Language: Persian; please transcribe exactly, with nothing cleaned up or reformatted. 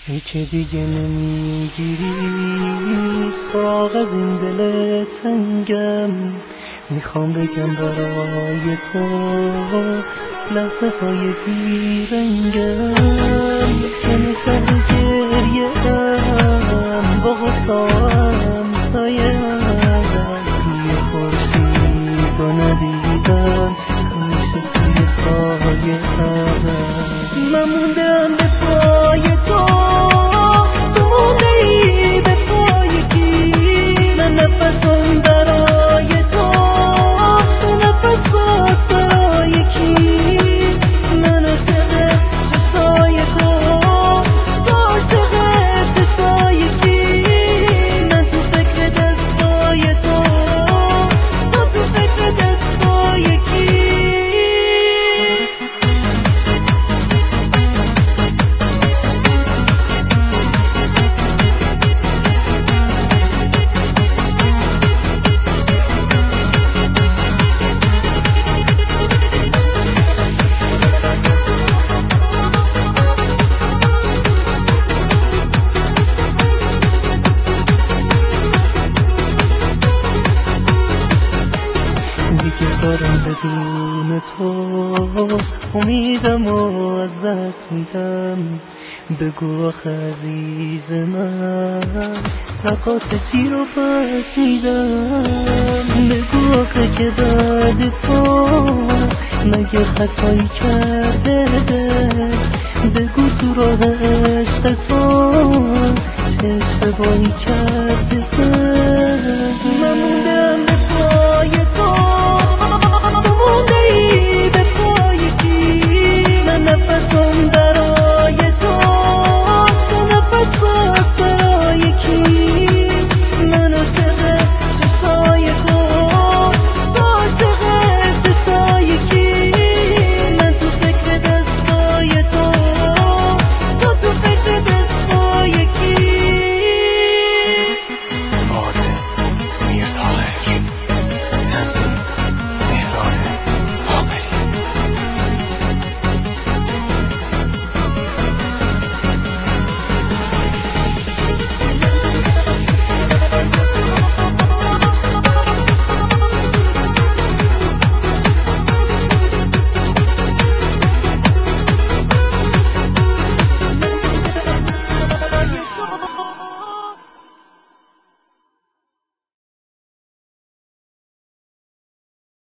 ای که دیگه نمیگیری سراغ از این دل تنگم، میخوام بگم برای تو لحظه های بیرنگم، سکنی سر گریه ام با غصام سایم روی خورشید و ندیدم همیشه توی سایه ام. من موندم به پای تو، تو مونده ای به پای کی؟ من نفسم برای تو، تو نفسات برای کی؟ من عاشق چشای تو، تو عاشق چشای کی؟ من تو فکر دستای تو، تو تو فکر دستای کی؟ دیگه دارم بدون تو امیدم و از دست میدم. بگو آخه عزیز من رقاص چی رو پس میدم؟ بگو آخه که بعد تو مگه خطایی کرده دل؟ بگو تو راه عشق تو چه اشتباهی کرده